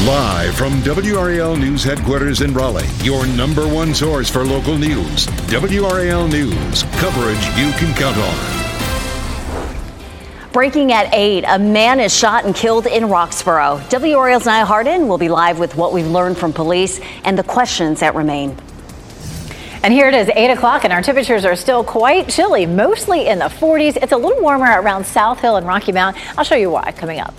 Live from WRAL News headquarters in Raleigh, your number one source for local news. WRAL News, coverage you can count on. Breaking at 8, a man is shot and killed in Roxborough. WRAL's Nia Hardin will be live with what we've learned from police and the questions that remain. And here it is, 8 o'clock, and our temperatures are still quite chilly, mostly in the 40s. It's a little warmer around South Hill and Rocky Mount. I'll show you why coming up.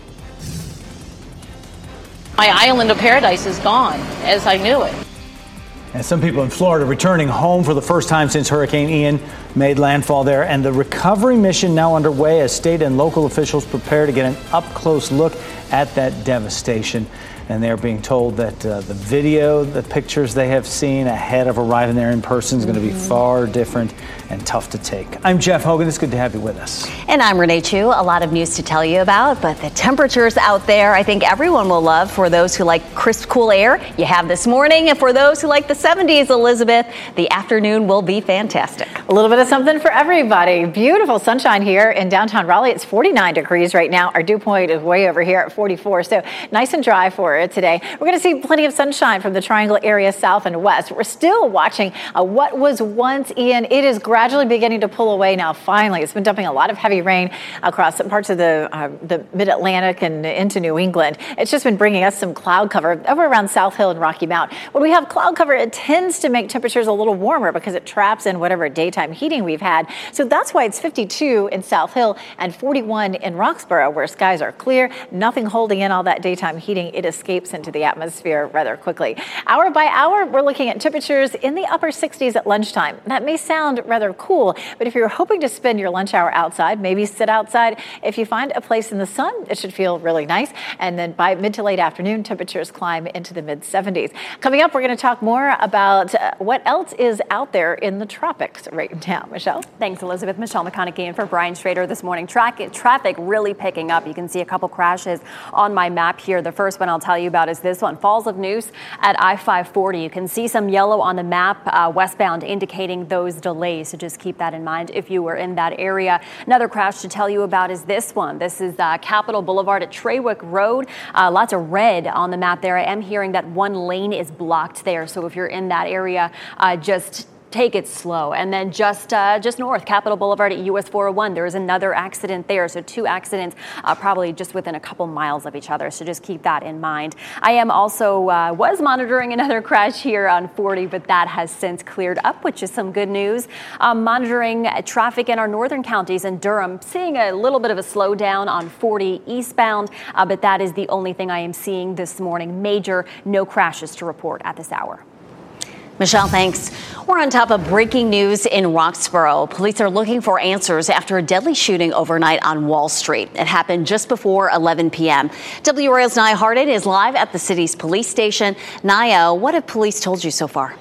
My island of paradise is gone, as I knew it. And some people in Florida returning home for the first time since Hurricane Ian made landfall there. And the recovery mission now underway as state and local officials prepare to get an up-close look at that devastation. And they're being told that the video, the pictures they have seen ahead of arriving there in person is going to be far different and tough to take. I'm Jeff Hogan. It's good to have you with us. And I'm Renee Chu. A lot of news to tell you about, but the temperatures out there, I think everyone will love. For those who like crisp, cool air, you have this morning. And for those who like the 70s, Elizabeth, the afternoon will be fantastic. A little bit of something for everybody. Beautiful sunshine here in downtown Raleigh. It's 49 degrees right now. Our dew point is way over here at 44. So nice and dry for it today. We're going to see plenty of sunshine from the Triangle area south and west. We're still watching what was once Ian. It is gradually beginning to pull away now. Finally, it's been dumping a lot of heavy rain across some parts of the mid-Atlantic and into New England. It's just been bringing us some cloud cover over around South Hill and Rocky Mount. When we have cloud cover, it tends to make temperatures a little warmer because it traps in whatever daytime heating we've had. So that's why it's 52 in South Hill and 41 in Roxborough, where skies are clear, nothing holding in all that daytime heating. It escapes into the atmosphere rather quickly. Hour by hour, we're looking at temperatures in the upper 60s at lunchtime. That may sound rather cool, but if you're hoping to spend your lunch hour outside, maybe sit outside. If you find a place in the sun, it should feel really nice. And then by mid to late afternoon, temperatures climb into the mid 70s. Coming up, we're going to talk more about what else is out there in the tropics right now. Michelle? Thanks, Elizabeth. Michelle McConaughey in for Brian Schrader this morning. Traffic really picking up. You can see a couple crashes on my map here. The first one I'll tell you about is this one, Falls of Neuse at I-540. You can see some yellow on the map westbound indicating those delays. So just keep that in mind if you were in that area. Another crash to tell you about is this one. This is Capitol Boulevard at Trawick Road. Lots of red on the map there. I am hearing that one lane is blocked there. So if you're in that area, just take it slow. And then just north, Capitol Boulevard at US 401, there is another accident there. So two accidents probably just within a couple miles of each other. So just keep that in mind. I am also was monitoring another crash here on 40, but that has since cleared up, which is some good news. Monitoring traffic in our northern counties in Durham, seeing a little bit of a slowdown on 40 eastbound, but that is the only thing I am seeing this morning. Major no crashes to report at this hour. Michelle, thanks. We're on top of breaking news in Roxborough. Police are looking for answers after a deadly shooting overnight on Wall Street. It happened just before 11 p.m. WRAL's Nia Hardin is live at the city's police station. Nia, what have police told you so far?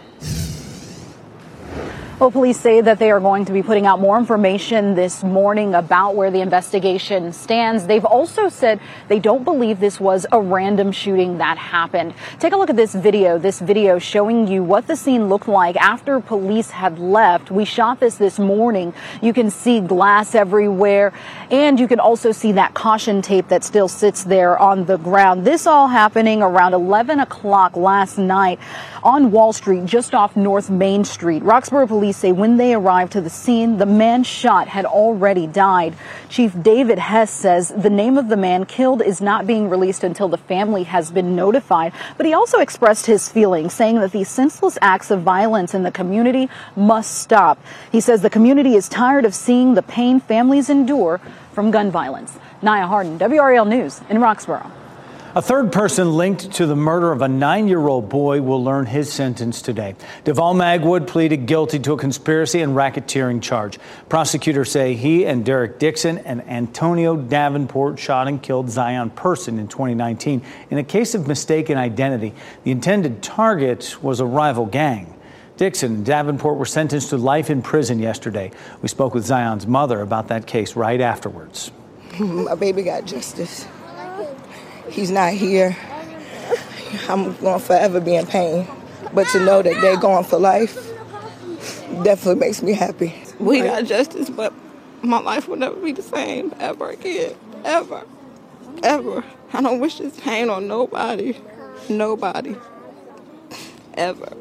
Well, police say that they are going to be putting out more information this morning about where the investigation stands. They've also said they don't believe this was a random shooting that happened. Take a look at this video showing you what the scene looked like after police had left. We shot this morning. You can see glass everywhere, and you can also see that caution tape that still sits there on the ground. This all happening around 11 o'clock last night on Wall Street, just off North Main Street. Roxborough police say when they arrived to the scene, the man shot had already died. Chief David Hess says the name of the man killed is not being released until the family has been notified. But he also expressed his feelings, saying that these senseless acts of violence in the community must stop. He says the community is tired of seeing the pain families endure from gun violence. Nia Hardin, WRAL News in Roxborough. A third person linked to the murder of a 9-year-old boy will learn his sentence today. Deval Magwood pleaded guilty to a conspiracy and racketeering charge. Prosecutors say he and Derek Dixon and Antonio Davenport shot and killed Zion Person in 2019 in a case of mistaken identity. The intended target was a rival gang. Dixon and Davenport were sentenced to life in prison yesterday. We spoke with Zion's mother about that case right afterwards. My baby got justice. He's not here. I'm going to forever be in pain. But to know that they're going for life definitely makes me happy. We got justice, but my life will never be the same ever again. Ever. Ever. I don't wish this pain on nobody. Nobody. Ever.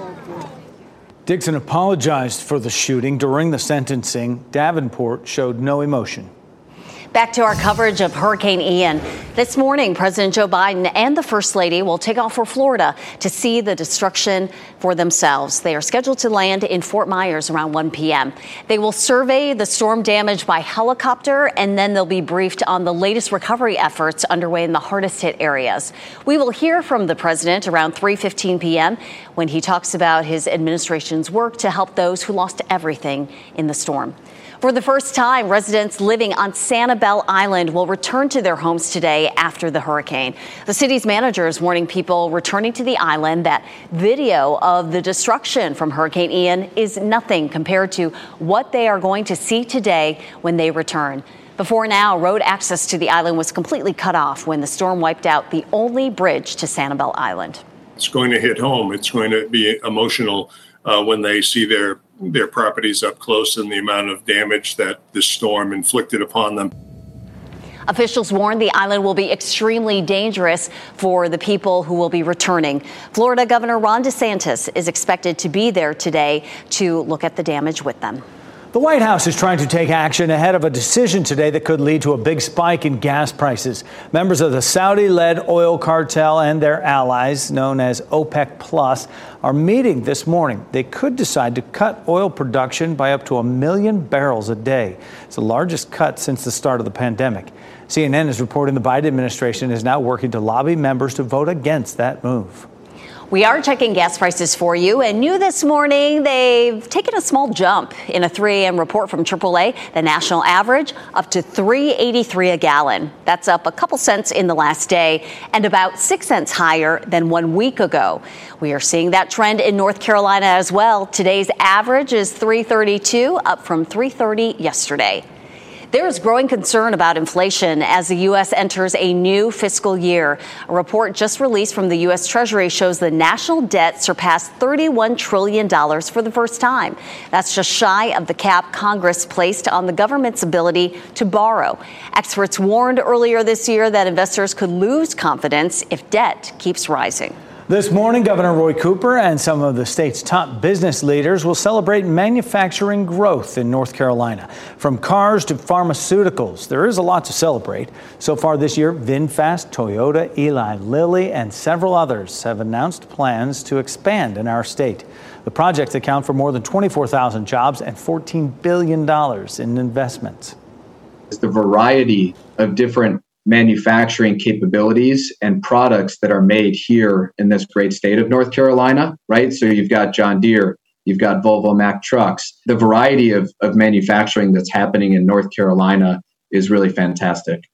Dixon apologized for the shooting. During the sentencing, Davenport showed no emotion. Back to our coverage of Hurricane Ian. This morning, President Joe Biden and the First Lady will take off for Florida to see the destruction for themselves. They are scheduled to land in Fort Myers around 1 p.m. They will survey the storm damage by helicopter, and then they'll be briefed on the latest recovery efforts underway in the hardest hit areas. We will hear from the president around 3:15 p.m. when he talks about his administration's work to help those who lost everything in the storm. For the first time, residents living on Sanibel Island will return to their homes today after the hurricane. The city's manager is warning people returning to the island that video of the destruction from Hurricane Ian is nothing compared to what they are going to see today when they return. Before now, road access to the island was completely cut off when the storm wiped out the only bridge to Sanibel Island. It's going to hit home. It's going to be emotional when they see their properties up close and the amount of damage that this storm inflicted upon them. Officials warn the island will be extremely dangerous for the people who will be returning. Florida Governor Ron DeSantis is expected to be there today to look at the damage with them. The White House is trying to take action ahead of a decision today that could lead to a big spike in gas prices. Members of the Saudi-led oil cartel and their allies, known as OPEC Plus, are meeting this morning. They could decide to cut oil production by up to 1 million barrels a day. It's the largest cut since the start of the pandemic. CNN is reporting the Biden administration is now working to lobby members to vote against that move. We are checking gas prices for you, and new this morning, they've taken a small jump. In a 3 a.m. report from AAA, the national average up to $3.83 a gallon. That's up a couple cents in the last day and about 6 cents higher than 1 week ago. We are seeing that trend in North Carolina as well. Today's average is $3.32, up from $3.30 yesterday. There is growing concern about inflation as the U.S. enters a new fiscal year. A report just released from the U.S. Treasury shows the national debt surpassed $31 trillion for the first time. That's just shy of the cap Congress placed on the government's ability to borrow. Experts warned earlier this year that investors could lose confidence if debt keeps rising. This morning, Governor Roy Cooper and some of the state's top business leaders will celebrate manufacturing growth in North Carolina. From cars to pharmaceuticals, there is a lot to celebrate. So far this year, VinFast, Toyota, Eli Lilly, and several others have announced plans to expand in our state. The projects account for more than 24,000 jobs and $14 billion in investments. It's the variety of different manufacturing capabilities and products that are made here in this great state of North Carolina, right? So you've got John Deere, you've got Volvo Mack trucks. The variety of manufacturing that's happening in North Carolina is really fantastic.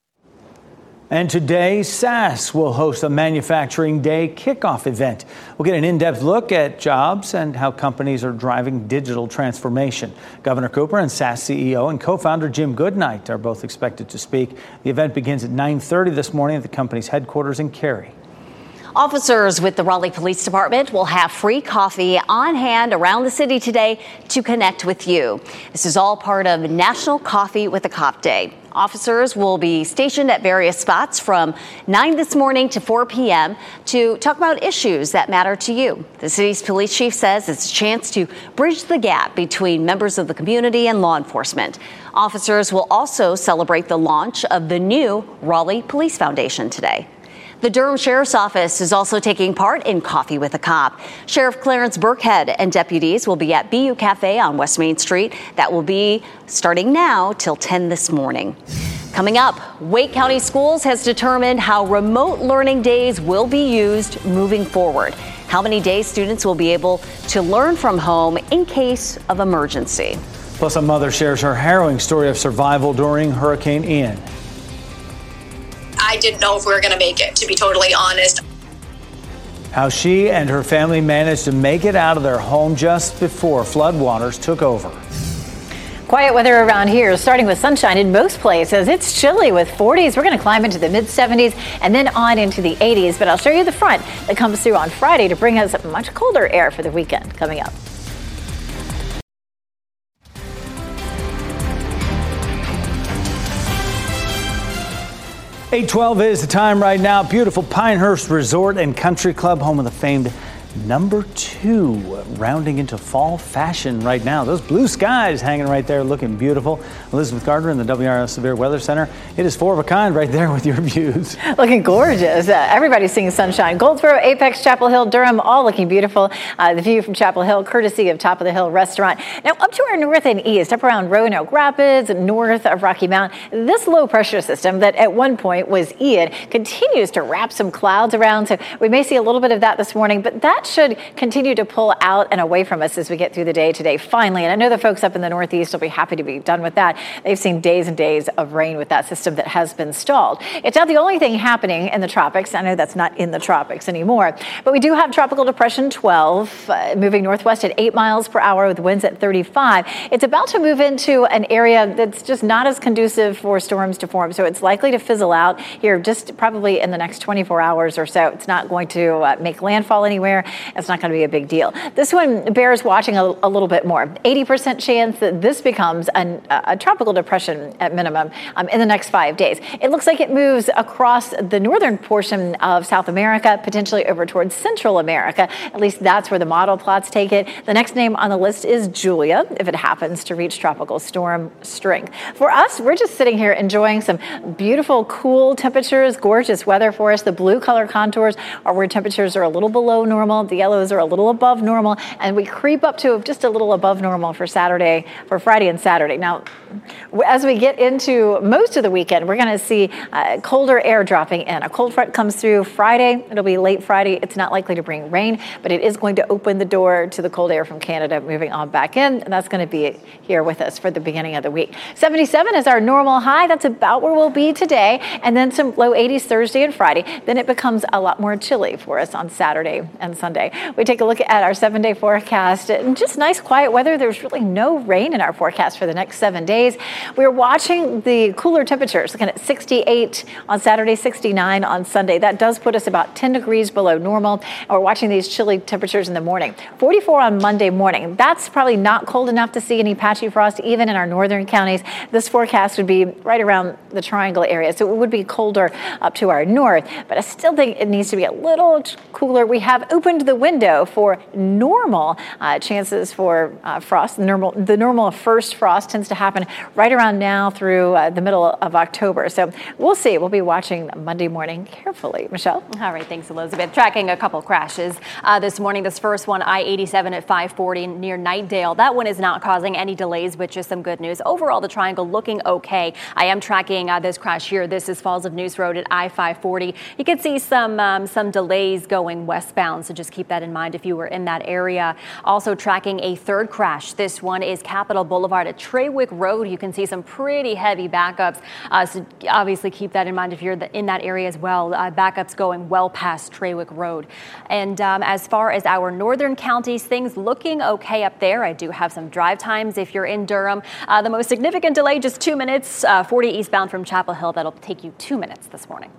And today, SAS will host a Manufacturing Day kickoff event. We'll get an in-depth look at jobs and how companies are driving digital transformation. Governor Cooper and SAS CEO and co-founder Jim Goodnight are both expected to speak. The event begins at 9:30 this morning at the company's headquarters in Cary. Officers with the Raleigh Police Department will have free coffee on hand around the city today to connect with you. This is all part of National Coffee with a Cop Day. Officers will be stationed at various spots from 9 this morning to 4 p.m. to talk about issues that matter to you. The city's police chief says it's a chance to bridge the gap between members of the community and law enforcement. Officers will also celebrate the launch of the new Raleigh Police Foundation today. The Durham Sheriff's Office is also taking part in Coffee with a Cop. Sheriff Clarence Burkhead and deputies will be at BU Cafe on West Main Street. That will be starting now till 10 this morning. Coming up, Wake County Schools has determined how remote learning days will be used moving forward. How many days students will be able to learn from home in case of emergency. Plus, a mother shares her harrowing story of survival during Hurricane Ian. I didn't know if we were going to make it, to be totally honest. How she and her family managed to make it out of their home just before floodwaters took over. Quiet weather around here, starting with sunshine in most places. It's chilly with 40s. We're going to climb into the mid 70s and then on into the 80s. But I'll show you the front that comes through on Friday to bring us much colder air for the weekend coming up. 8:12 is the time right now. Beautiful Pinehurst Resort and Country Club, home of the famed number 2, rounding into fall fashion right now. Those blue skies hanging right there, looking beautiful. Elizabeth Gardner in the WRAL Severe Weather Center. It is 4 of a kind right there with your views. Looking gorgeous. Everybody's seeing sunshine. Goldsboro, Apex, Chapel Hill, Durham, all looking beautiful. The view from Chapel Hill, courtesy of Top of the Hill Restaurant. Now up to our north and east, up around Roanoke Rapids, north of Rocky Mount, this low pressure system that at one point was Ian continues to wrap some clouds around. So we may see a little bit of that this morning, but that should continue to pull out and away from us as we get through the day today, finally. And I know the folks up in the Northeast will be happy to be done with that. They've seen days and days of rain with that system that has been stalled. It's not the only thing happening in the tropics. I know that's not in the tropics anymore, but we do have Tropical Depression 12 moving northwest at 8 miles per hour with winds at 35. It's about to move into an area that's just not as conducive for storms to form, so it's likely to fizzle out here just probably in the next 24 hours or so. It's not going to make landfall anywhere. It's not going to be a big deal. This one bears watching a little bit more. 80% chance that this becomes a tropical depression at minimum in the next 5 days. It looks like it moves across the northern portion of South America, potentially over towards Central America. At least that's where the model plots take it. The next name on the list is Julia, if it happens to reach tropical storm strength. For us, we're just sitting here enjoying some beautiful, cool temperatures, gorgeous weather for us. The blue color contours are where temperatures are a little below normal. The yellows are a little above normal, and we creep up to just a little above normal for Friday and Saturday. Now, as we get into most of the weekend, we're going to see colder air dropping in. A cold front comes through Friday. It'll be late Friday. It's not likely to bring rain, but it is going to open the door to the cold air from Canada moving on back in, and that's going to be here with us for the beginning of the week. 77 is our normal high. That's about where we'll be today, and then some low 80s Thursday and Friday. Then it becomes a lot more chilly for us on Saturday and Sunday. We take a look at our 7-day forecast. Just nice, quiet weather. There's really no rain in our forecast for the next 7 days. We're watching the cooler temperatures, looking at 68 on Saturday, 69 on Sunday. That does put us about 10 degrees below normal. And we're watching these chilly temperatures in the morning. 44 on Monday morning. That's probably not cold enough to see any patchy frost, even in our northern counties. This forecast would be right around the Triangle area, so it would be colder up to our north. But I still think it needs to be a little cooler. We have opened the window for normal chances for frost. The normal first frost tends to happen right around now through the middle of October. So we'll see. We'll be watching Monday morning carefully. Michelle? All right. Thanks, Elizabeth. Tracking a couple crashes this morning. This first one, I-87 at 540 near Nightdale. That one is not causing any delays, which is some good news. Overall, the Triangle looking okay. I am tracking this crash here. This is Falls of Neuse Road at I-540. You can see some delays going westbound, so just keep that in mind if you were in that area. Also tracking a third crash. This one is Capitol Boulevard at Trawick Road. You can see some pretty heavy backups, so obviously keep that in mind if you're in that area as well. Backups going well past Trawick Road. And as far as our northern counties, things looking okay up there. I do have some drive times if you're in Durham. The most significant delay, just 2 minutes, 40 eastbound from Chapel Hill. That'll take you 2 minutes this morning.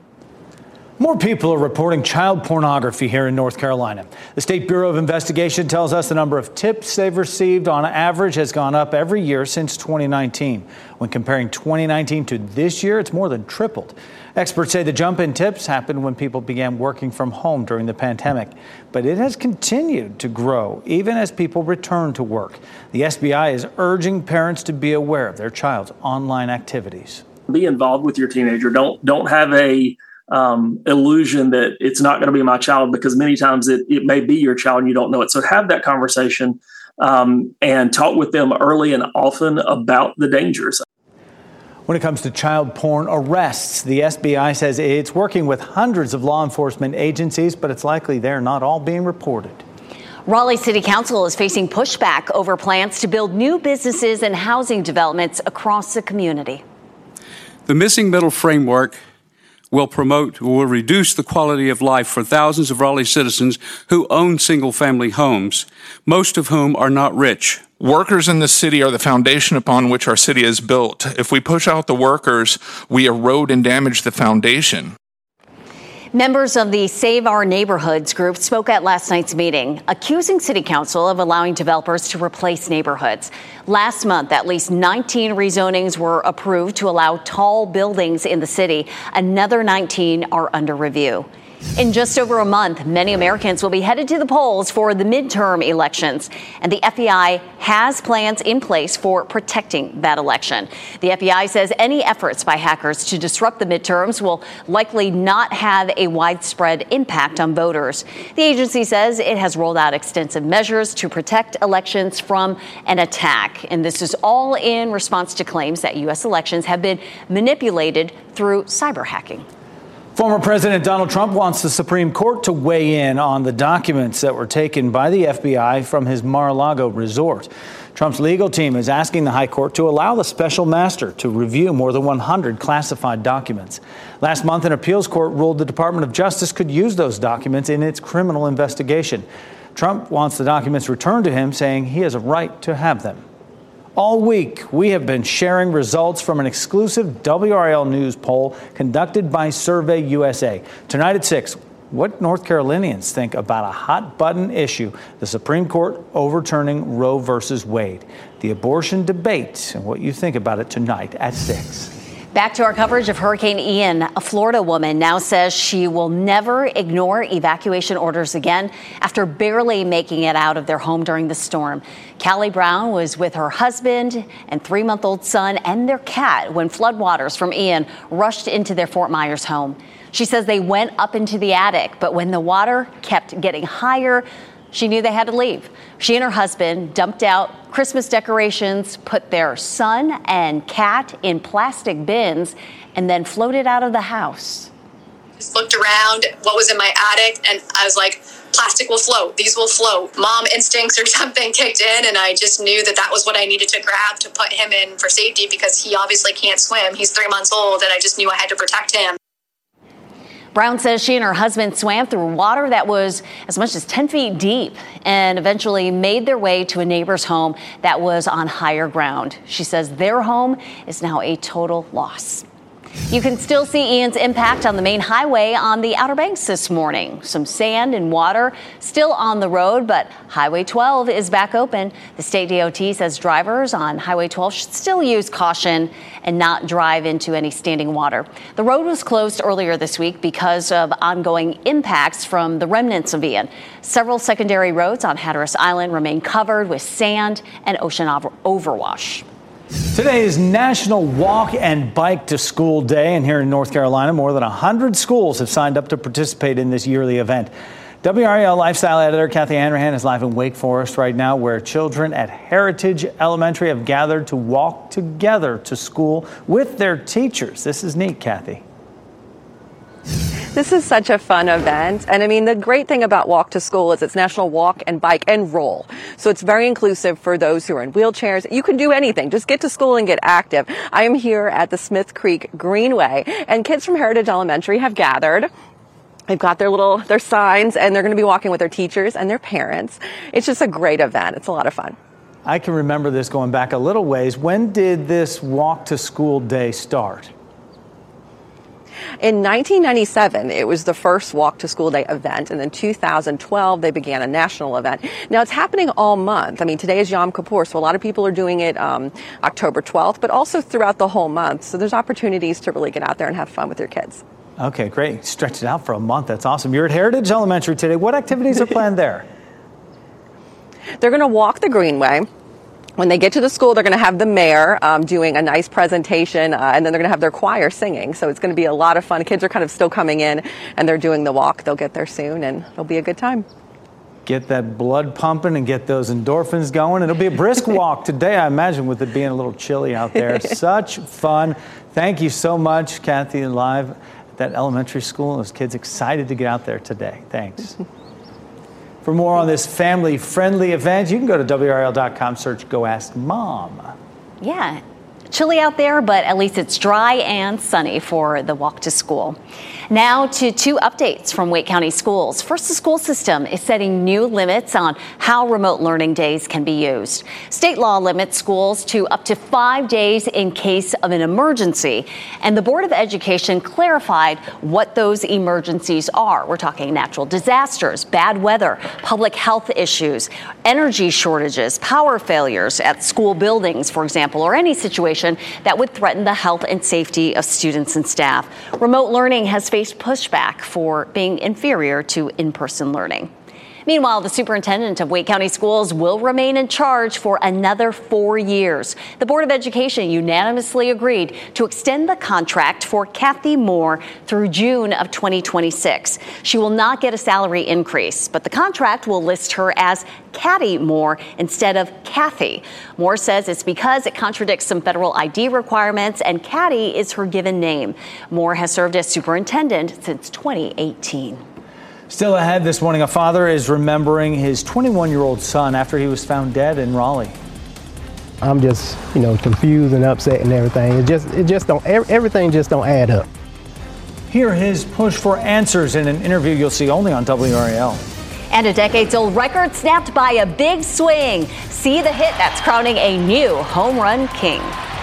More people are reporting child pornography here in North Carolina. The State Bureau of Investigation tells us the number of tips they've received on average has gone up every year since 2019. When comparing 2019 to this year, it's more than tripled. Experts say the jump in tips happened when people began working from home during the pandemic. But it has continued to grow even as people return to work. The SBI is urging parents to be aware of their child's online activities. Be involved with your teenager. Don't have a illusion that it's not going to be my child, because many times it may be your child and you don't know it. So have that conversation and talk with them early and often about the dangers. When it comes to child porn arrests, the SBI says it's working with hundreds of law enforcement agencies, but it's likely they're not all being reported. Raleigh City Council is facing pushback over plans to build new businesses and housing developments across the community. The missing middle framework will reduce the quality of life for thousands of Raleigh citizens who own single-family homes, most of whom are not rich. Workers in the city are the foundation upon which our city is built. If we push out the workers, we erode and damage the foundation. Members of the Save Our Neighborhoods group spoke at last night's meeting, accusing City Council of allowing developers to replace neighborhoods. Last month, at least 19 rezonings were approved to allow tall buildings in the city. Another 19 are under review. In just over a month, many Americans will be headed to the polls for the midterm elections, and the FBI has plans in place for protecting that election. The FBI says any efforts by hackers to disrupt the midterms will likely not have a widespread impact on voters. The agency says it has rolled out extensive measures to protect elections from an attack, and this is all in response to claims that U.S. elections have been manipulated through cyber hacking. Former President Donald Trump wants the Supreme Court to weigh in on the documents that were taken by the FBI from his Mar-a-Lago resort. Trump's legal team is asking the High Court to allow the special master to review more than 100 classified documents. Last month, an appeals court ruled the Department of Justice could use those documents in its criminal investigation. Trump wants the documents returned to him, saying he has a right to have them. All week, we have been sharing results from an exclusive WRAL News poll conducted by Survey USA. Tonight at 6, what North Carolinians think about a hot-button issue, the Supreme Court overturning Roe versus Wade, the abortion debate, and what you think about it tonight at 6. Back to our coverage of Hurricane Ian. A Florida woman now says she will never ignore evacuation orders again after barely making it out of their home during the storm. Callie Brown was with her husband and 3-month-old son and their cat when floodwaters from Ian rushed into their Fort Myers home. She says they went up into the attic, but when the water kept getting higher, she knew they had to leave. She and her husband dumped out Christmas decorations, put their son and cat in plastic bins, and then floated out of the house. Just looked around what was in my attic, and I was like, plastic will float. These will float. Mom instincts or something kicked in, and I just knew that was what I needed to grab to put him in for safety because he obviously can't swim. He's 3 months old, and I just knew I had to protect him. Brown says she and her husband swam through water that was as much as 10 feet deep and eventually made their way to a neighbor's home that was on higher ground. She says their home is now a total loss. You can still see Ian's impact on the main highway on the Outer Banks this morning. Some sand and water still on the road, but Highway 12 is back open. The state DOT says drivers on Highway 12 should still use caution and not drive into any standing water. The road was closed earlier this week because of ongoing impacts from the remnants of Ian. Several secondary roads on Hatteras Island remain covered with sand and ocean overwash. Today is National Walk and Bike to School Day, and here in North Carolina, more than 100 schools have signed up to participate in this yearly event. WRAL lifestyle editor Kathy Hanrahan is live in Wake Forest right now, where children at Heritage Elementary have gathered to walk together to school with their teachers. This is neat, Kathy. This is such a fun event. And I mean, the great thing about Walk to School is it's National Walk and Bike and Roll. So it's very inclusive for those who are in wheelchairs. You can do anything. Just get to school and get active. I am here at the Smith Creek Greenway, and kids from Heritage Elementary have gathered. They've got their signs, and they're going to be walking with their teachers and their parents. It's just a great event. It's a lot of fun. I can remember this going back a little ways. When did this Walk to School Day start? In 1997, it was the first Walk to School Day event, and in 2012, they began a national event. Now, it's happening all month. I mean, today is Yom Kippur, so a lot of people are doing it October 12th, but also throughout the whole month. So there's opportunities to really get out there and have fun with your kids. Okay, great. Stretch it out for a month. That's awesome. You're at Heritage Elementary today. What activities are planned there? They're going to walk the Greenway. When they get to the school, they're going to have the mayor doing a nice presentation, and then they're going to have their choir singing. So it's going to be a lot of fun. Kids are kind of still coming in, and they're doing the walk. They'll get there soon, and it'll be a good time. Get that blood pumping and get those endorphins going. It'll be a brisk walk today, I imagine, with it being a little chilly out there. Such fun. Thank you so much, Kathy, live at that elementary school. Those kids excited to get out there today. Thanks. For more on this family-friendly event, you can go to WRAL.com, search Go Ask Mom. Yeah, chilly out there, but at least it's dry and sunny for the walk to school. Now to two updates from Wake County Schools. First, the school system is setting new limits on how remote learning days can be used. State law limits schools to up to 5 days in case of an emergency. And the Board of Education clarified what those emergencies are. We're talking natural disasters, bad weather, public health issues, energy shortages, power failures at school buildings, for example, or any situation that would threaten the health and safety of students and staff. Remote learning has faced pushback for being inferior to in-person learning. Meanwhile, the superintendent of Wake County Schools will remain in charge for another 4 years. The Board of Education unanimously agreed to extend the contract for Kathy Moore through June of 2026. She will not get a salary increase, but the contract will list her as Katty Moore instead of Kathy. Moore says it's because it contradicts some federal ID requirements, and Katty is her given name. Moore has served as superintendent since 2018. Still ahead this morning, a father is remembering his 21-year-old son after he was found dead in Raleigh. I'm just, confused and upset and everything. Everything just don't add up. Hear his push for answers in an interview you'll see only on WRAL. And a decades-old record snapped by a big swing. See the hit that's crowning a new home run king.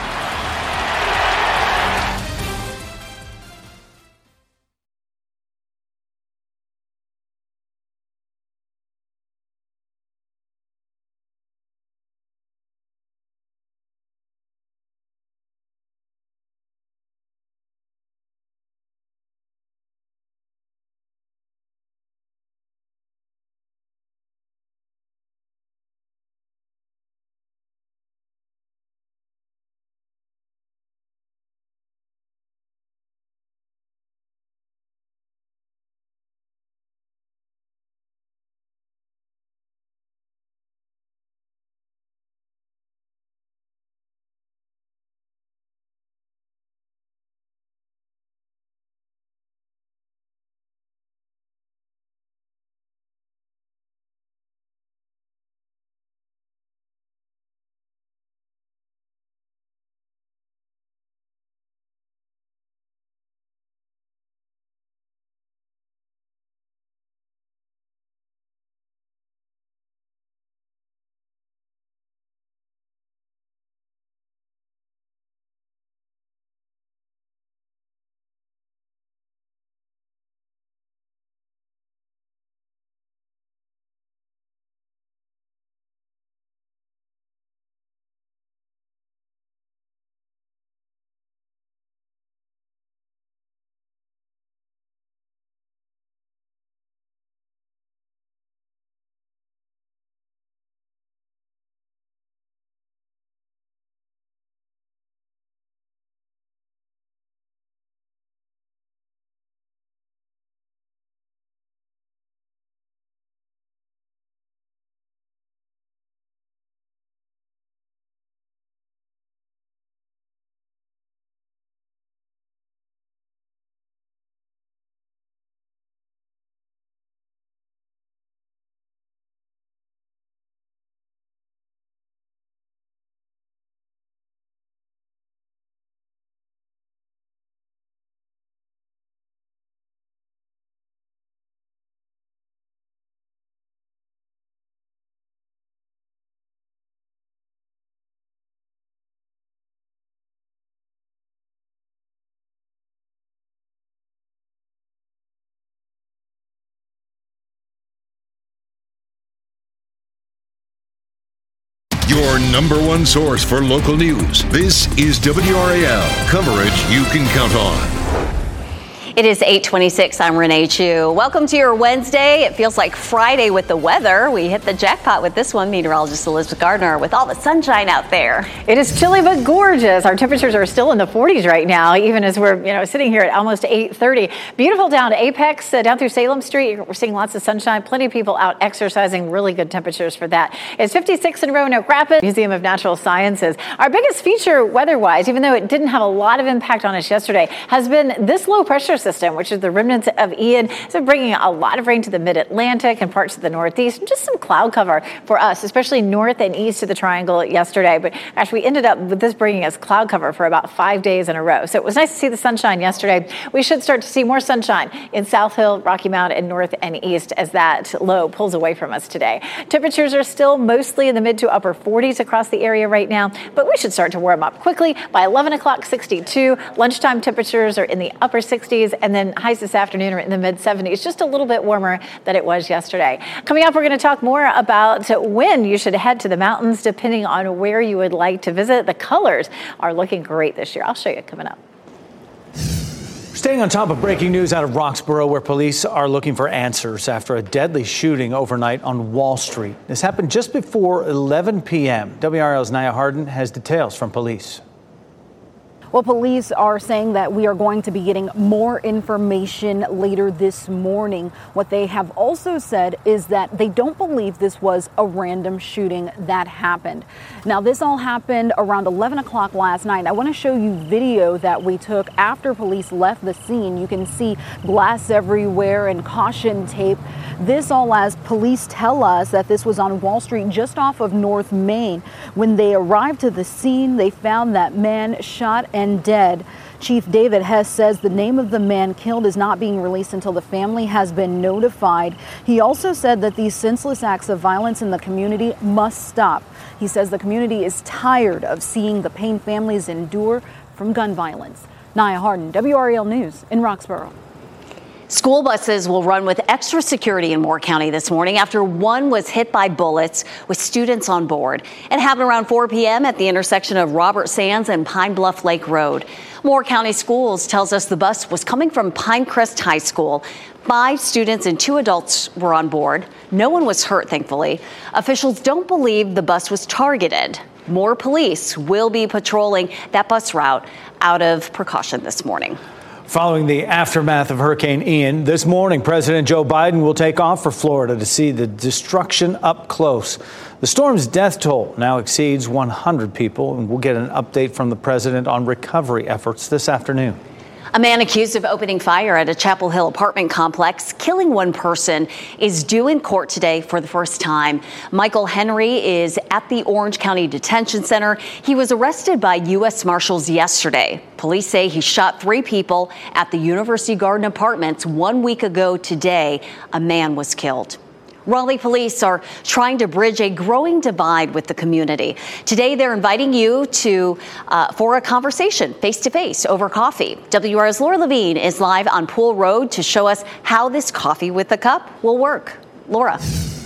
Your number one source for local news. This is WRAL, coverage you can count on. It is 8:26. I'm Renee Chu. Welcome to your Wednesday. It feels like Friday with the weather. We hit the jackpot with this one. Meteorologist Elizabeth Gardner with all the sunshine out there. It is chilly but gorgeous. Our temperatures are still in the 40s right now, even as we're sitting here at almost 8:30. Beautiful down to Apex, down through Salem Street. We're seeing lots of sunshine. Plenty of people out exercising. Really good temperatures for that. It's 56 in Roanoke Rapids, Museum of Natural Sciences. Our biggest feature weather-wise, even though it didn't have a lot of impact on us yesterday, has been this low pressure system system, which is the remnants of Ian. So bringing a lot of rain to the mid-Atlantic and parts of the Northeast, and just some cloud cover for us, especially north and east of the Triangle yesterday. But actually, we ended up with this bringing us cloud cover for about 5 days in a row. So it was nice to see the sunshine yesterday. We should start to see more sunshine in South Hill, Rocky Mount, and north and east as that low pulls away from us today. Temperatures are still mostly in the mid to upper 40s across the area right now, but we should start to warm up quickly. By 11 o'clock, 62. Lunchtime temperatures are in the upper 60s, and then highs this afternoon are in the mid 70s, just a little bit warmer than it was yesterday. Coming up, we're going to talk more about when you should head to the mountains, depending on where you would like to visit. The colors are looking great this year. I'll show you coming up. Staying on top of breaking news out of Roxborough, where police are looking for answers after a deadly shooting overnight on Wall Street. This happened just before 11 p.m. WRAL's Nia Harden has details from police. Well, police are saying that we are going to be getting more information later this morning. What they have also said is that they don't believe this was a random shooting that happened. Now, this all happened around 11 o'clock last night. I want to show you video that we took after police left the scene. You can see glass everywhere and caution tape. This all as police tell us that this was on Wall Street just off of North Main. When they arrived to the scene, they found that man shot and dead. Chief David Hess says the name of the man killed is not being released until the family has been notified. He also said that these senseless acts of violence in the community must stop. He says the community is tired of seeing the pain families endure from gun violence. Nia Harden, WRAL News in Roxborough. School buses will run with extra security in Moore County this morning after one was hit by bullets with students on board. It happened around 4 p.m. at the intersection of Robert Sands and Pine Bluff Lake Road. Moore County Schools tells us the bus was coming from Pinecrest High School. 5 students and 2 adults were on board. No one was hurt, thankfully. Officials don't believe the bus was targeted. More police will be patrolling that bus route out of precaution this morning. Following the aftermath of Hurricane Ian, this morning, President Joe Biden will take off for Florida to see the destruction up close. The storm's death toll now exceeds 100 people, and we'll get an update from the president on recovery efforts this afternoon. A man accused of opening fire at a Chapel Hill apartment complex, killing one person, is due in court today for the first time. Michael Henry is at the Orange County Detention Center. He was arrested by U.S. Marshals yesterday. Police say he shot 3 people at the University Garden Apartments 1 week ago today. A man was killed. Raleigh police are trying to bridge a growing divide with the community. Today, they're inviting you for a conversation face-to-face over coffee. WR's Laura Levine is live on Pool Road to show us how this coffee with a cup will work. Laura.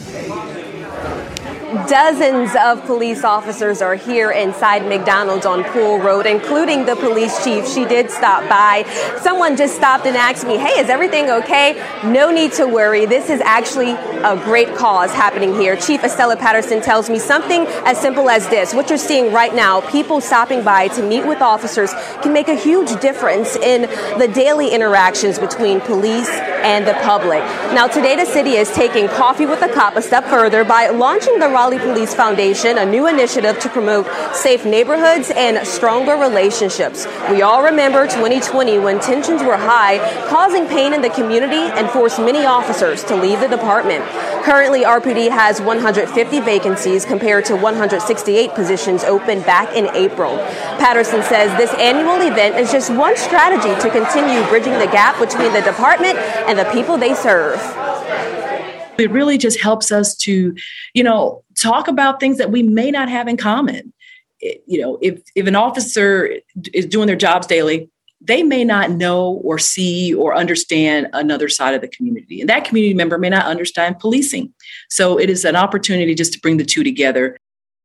Dozens of police officers are here inside McDonald's on Pool Road, including the police chief. She did stop by. Someone just stopped and asked me, hey, is everything okay? No need to worry. This is actually a great cause happening here. Chief Estella Patterson tells me something as simple as this. What you're seeing right now, people stopping by to meet with officers, can make a huge difference in the daily interactions between police and the public. Now, today the city is taking coffee with a cop a step further by launching the Raleigh Police Foundation, a new initiative to promote safe neighborhoods and stronger relationships. We all remember 2020 when tensions were high, causing pain in the community and forced many officers to leave the department. Currently, RPD has 150 vacancies compared to 168 positions open back in April. Patterson says this annual event is just one strategy to continue bridging the gap between the department and the people they serve. It really just helps us to, talk about things that we may not have in common. If an officer is doing their jobs daily, they may not know or see or understand another side of the community. And that community member may not understand policing. So it is an opportunity just to bring the two together.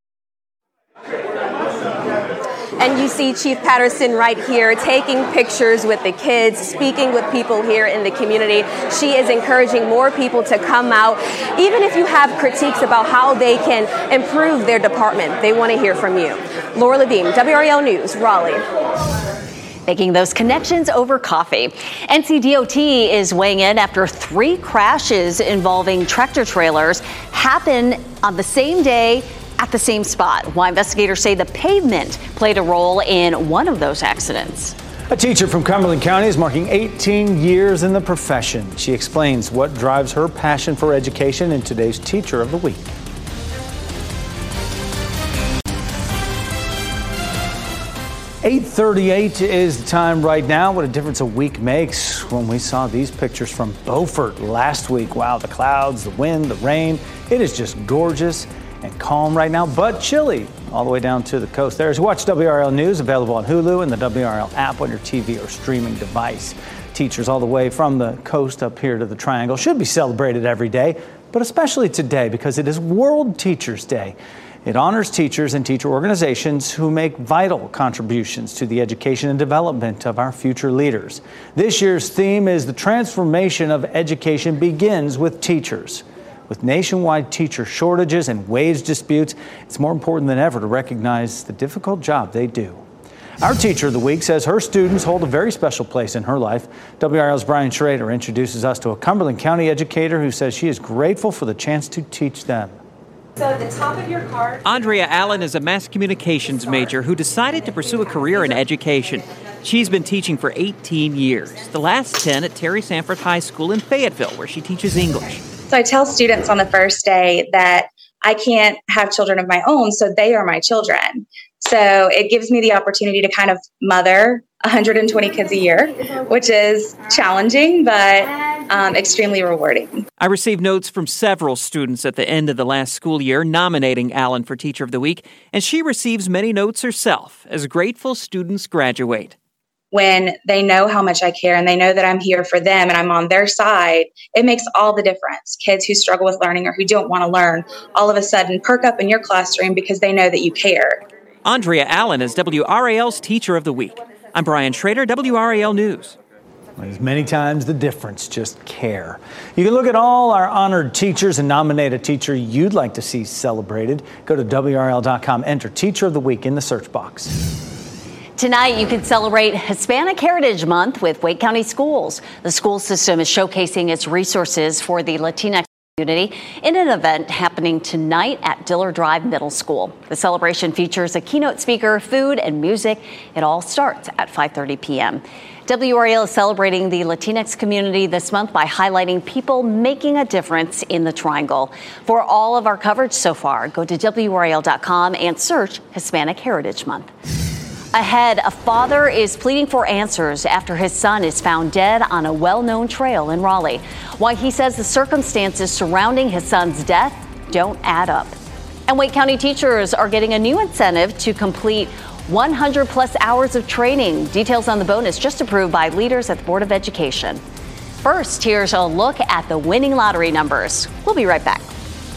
And you see Chief Patterson right here taking pictures with the kids, speaking with people here in the community. She is encouraging more people to come out, even if you have critiques about how they can improve their department. They want to hear from you. Laura Levine, WRAL News, Raleigh. Making those connections over coffee. NCDOT is weighing in after 3 crashes involving tractor trailers happen on the same day at the same spot. Why investigators say the pavement played a role in one of those accidents. A teacher from Cumberland County is marking 18 years in the profession. She explains what drives her passion for education in today's Teacher of the Week. "8:38 is the time right now. What a difference a week makes when we saw these pictures from Beaufort last week. Wow, the clouds, the wind, the rain. It is just gorgeous and calm right now, but chilly all the way down to the coast there. As you watch WRAL News, available on Hulu and the WRAL app on your TV or streaming device. Teachers all the way from the coast up here to the Triangle should be celebrated every day, but especially today because it is World Teachers Day. It honors teachers and teacher organizations who make vital contributions to the education and development of our future leaders. This year's theme is "The transformation of education begins with teachers." With nationwide teacher shortages and wage disputes, it's more important than ever to recognize the difficult job they do. Our Teacher of the Week says her students hold a very special place in her life. WRAL's Brian Schrader introduces us to a Cumberland County educator who says she is grateful for the chance to teach them. So at the top of your card, Andrea Allen is a mass communications major who decided to pursue a career in education. She's been teaching for 18 years, the last 10 at Terry Sanford High School in Fayetteville, where she teaches English. So I tell students on the first day that I can't have children of my own, so they are my children. So it gives me the opportunity to kind of mother 120 kids a year, which is challenging, but extremely rewarding. I received notes from several students at the end of the last school year nominating Allen for Teacher of the Week, and she receives many notes herself as grateful students graduate. When they know how much I care and they know that I'm here for them and I'm on their side, it makes all the difference. Kids who struggle with learning or who don't want to learn all of a sudden perk up in your classroom because they know that you care. Andrea Allen is WRAL's Teacher of the Week. I'm Brian Schrader, WRAL News. As many times the difference, just care. You can look at all our honored teachers and nominate a teacher you'd like to see celebrated. Go to WRAL.com, enter Teacher of the Week in the search box. Tonight, you can celebrate Hispanic Heritage Month with Wake County Schools. The school system is showcasing its resources for the Latinx community in an event happening tonight at Diller Drive Middle School. The celebration features a keynote speaker, food, and music. It all starts at 5:30 p.m. WRAL is celebrating the Latinx community this month by highlighting people making a difference in the Triangle. For all of our coverage so far, go to WRAL.com and search Hispanic Heritage Month. Ahead, a father is pleading for answers after his son is found dead on a well-known trail in Raleigh. Why he says the circumstances surrounding his son's death don't add up. And Wake County teachers are getting a new incentive to complete 100 plus hours of training. Details on the bonus just approved by leaders at the Board of Education. First, here's a look at the winning lottery numbers. We'll be right back.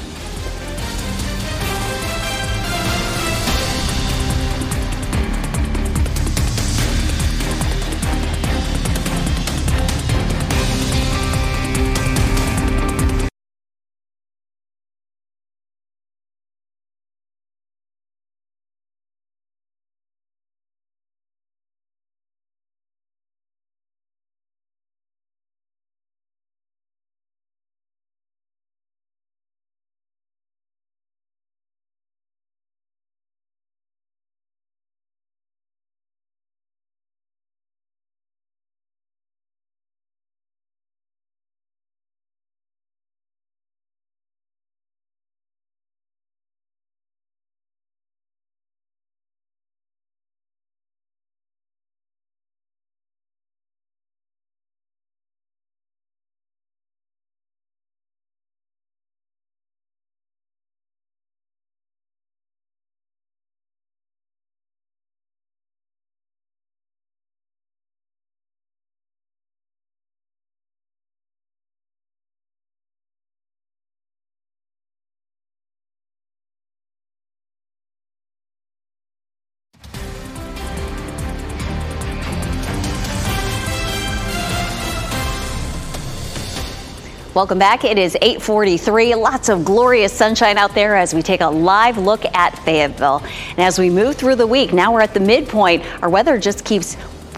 Welcome back. It is 8:43. Lots of glorious sunshine out there as we take a live look at Fayetteville. And as we move through the week, now we're at the midpoint. Our weather just keeps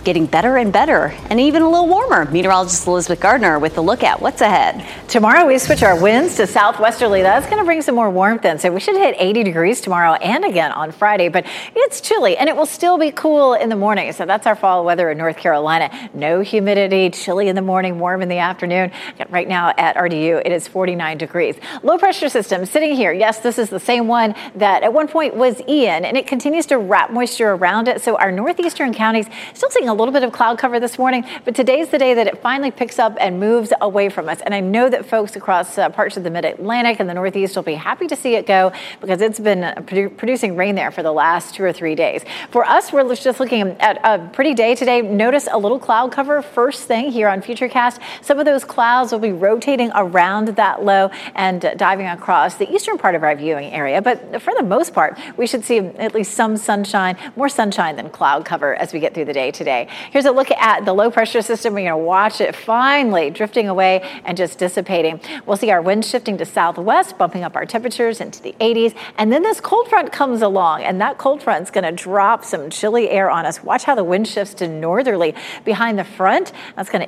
getting better and better and even a little warmer. Meteorologist Elizabeth Gardner with a look at what's ahead. Tomorrow we switch our winds to southwesterly. That's going to bring some more warmth in. So we should hit 80 degrees tomorrow and again on Friday. But it's chilly and it will still be cool in the morning. So that's our fall weather in North Carolina. No humidity, chilly in the morning, warm in the afternoon. Right now at RDU, it is 49 degrees. Low pressure system sitting here. Yes, this is the same one that at one point was Ian, and it continues to wrap moisture around it. So our northeastern counties still seeing a little bit of cloud cover this morning, but today's the day that it finally picks up and moves away from us. And I know that folks across parts of the mid-Atlantic and the Northeast will be happy to see it go because it's been producing rain there for the last 2 or 3 days. For us, we're just looking at a pretty day today. Notice a little cloud cover first thing here on Futurecast. Some of those clouds will be rotating around that low and diving across the eastern part of our viewing area. But for the most part, we should see at least some sunshine, more sunshine than cloud cover as we get through the day today. Here's a look at the low pressure system. We're going to watch it finally drifting away and just dissipating. We'll see our winds shifting to southwest, bumping up our temperatures into the 80s. And then this cold front comes along, and that cold front is going to drop some chilly air on us. Watch how the wind shifts to northerly behind the front. That's going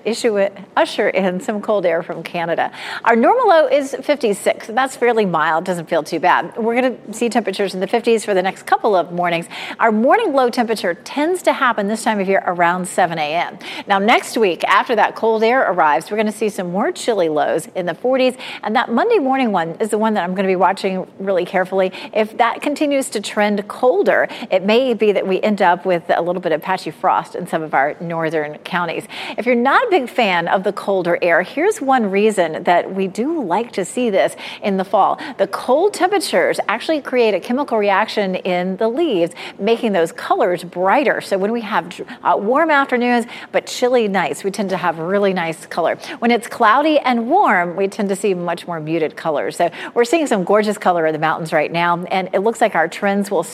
to usher in some cold air from Canada. Our normal low is 56. That's fairly mild. Doesn't feel too bad. We're going to see temperatures in the 50s for the next couple of mornings. Our morning low temperature tends to happen this time of year around 7 a.m. Now, next week, after that cold air arrives, we're going to see some more chilly lows in the 40s. And that Monday morning one is the one that I'm going to be watching really carefully. If that continues to trend colder, it may be that we end up with a little bit of patchy frost in some of our northern counties. If you're not a big fan of the colder air, here's one reason that we do like to see this in the fall. The cold temperatures actually create a chemical reaction in the leaves, making those colors brighter. So when we have warm afternoons but chilly nights, we tend to have really nice color. When it's cloudy and warm, we tend to see much more muted colors. So we're seeing some gorgeous color in the mountains right now, and it looks like our trends will